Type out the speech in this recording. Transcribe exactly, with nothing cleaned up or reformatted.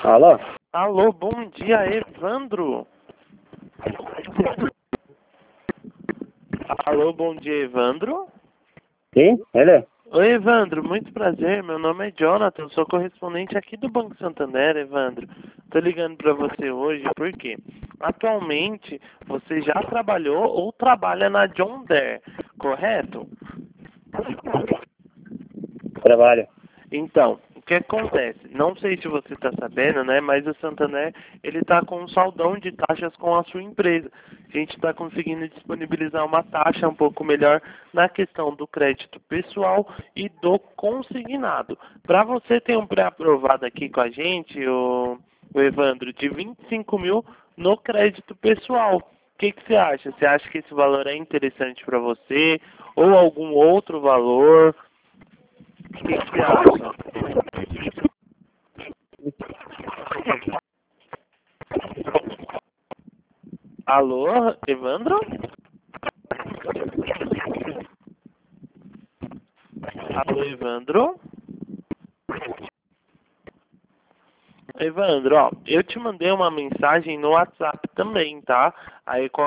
Alô? Alô, bom dia, Evandro. Alô, bom dia, Evandro. Sim, ele? Oi, Evandro, muito prazer. Meu nome é Jonathan, sou correspondente aqui do Banco Santander, Evandro. Tô ligando para você hoje porque atualmente você já trabalhou ou trabalha na John Deere, correto? Trabalho. Então, o que acontece? Não sei se você está sabendo, né? Mas o Santander ele está com um saldão de taxas com a sua empresa. A gente está conseguindo disponibilizar uma taxa um pouco melhor na questão do crédito pessoal e do consignado. Para você ter um pré-aprovado aqui com a gente, o, o Evandro, de vinte e cinco mil no crédito pessoal. O que, que você acha? Você acha que esse valor é interessante para você? Ou algum outro valor? O que, que você acha? Alô, Evandro? Alô, Evandro? Evandro, ó, eu te mandei uma mensagem no WhatsApp também, tá? Aí